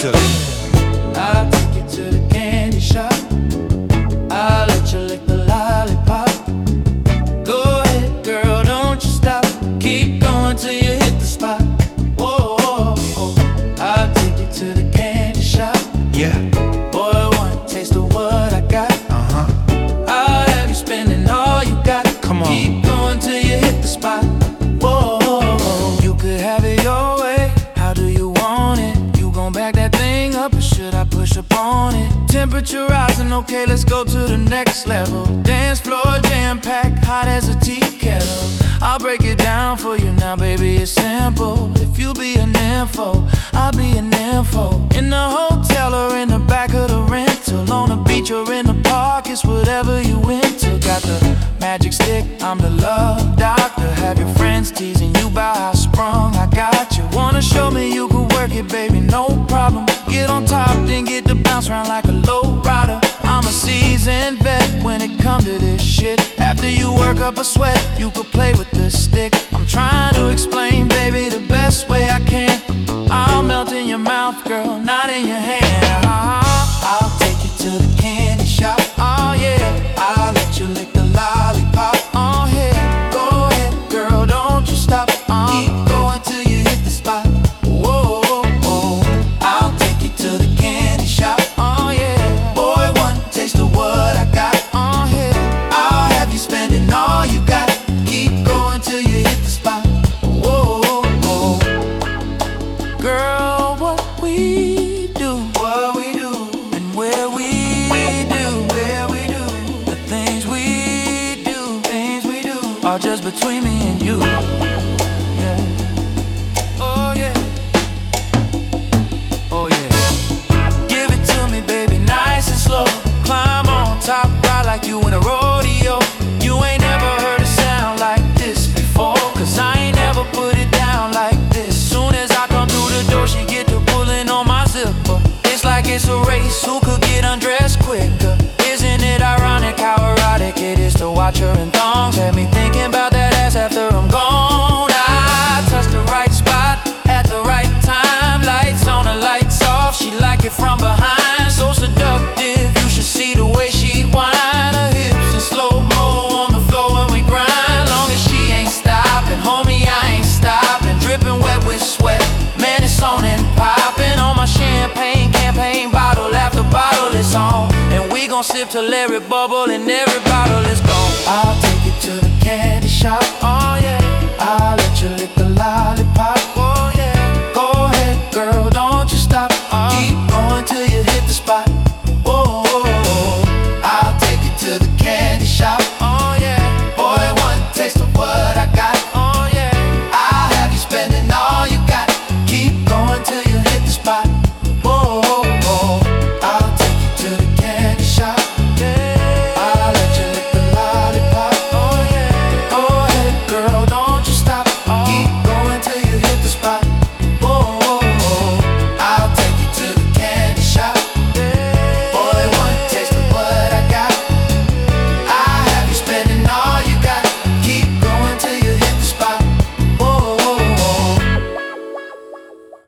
sugar. I'll take you to the candy shop. I'll let you lick the lollipop. Go ahead, girl, don't you stop. Keep going till you hit the spot. Whoa, whoa, whoa. I'll take you to the candy shop. Yeah. Boy, one taste of what I got. I'll have you spending all you got. Come on. Keep going till you hit the spot. Whoa, whoa, whoa. You could have it your way. How do you want it? You gon' back that thing up, or should I push up on it? Temperature rising, okay, let's go to the next level. Dance floor jam-packed, hot as a tea kettle. I'll break it down for you now, baby, it's simple. If you be an info, I'll be an info. In the hotel or in the back of the rental, on the beach or in the park, it's whatever you into. Got the magic stick, I'm the love doctor. Have your friends teasing you about how sprung I got you. Wanna show me you can work it, baby, no problem. Get on top, then get to bounce around like a low rider. I'm a seasoned vet when it comes to this shit. After you work up a sweat, you could play with the stick. I'm trying to explain, baby, the best way I can. I'll melt in your mouth, girl, not in your hand. I'll take you to the candy shop. Oh yeah, I'll let you lick the lollipop. Oh yeah, go ahead, girl, don't you stop. Keep going till you hit the spot. Whoa, whoa, whoa. I'll take you to the candy shop. Oh yeah, boy, one taste of what I got. Oh yeah, I'll have you spending all you got. Keep going till you hit the spot. Whoa, whoa, whoa. Girl, what we do, and where we do, the things we do, are just between me and you. Yeah. Oh yeah. Oh yeah. Give it to me, baby, nice and slow. Climb on top, ride like you in a rodeo. You ain't never heard a sound like this before, 'cause I ain't never put it down like this. Soon as I come through the door, she get to pulling on my zipper. It's like it's a race, who could get undressed quicker? Isn't it ironic how erotic it is to watch her in thongs? Had me thinking about that ass after I'm gone. I touched the right spot at the right time. Lights on and lights off, she like it from behind. So seductive, you should see the way she whine. Her hips in slow-mo on the floor when we grind. Long as she ain't stopping, homie, I ain't stopping. Dripping wet with sweat, man, it's on and popping. On my champagne campaign, bottle after bottle is on. And we gon' sip till every bubble and every bottle is gone. I'll take you to the candy shop. Oh yeah, I'll let you lick the lollipop.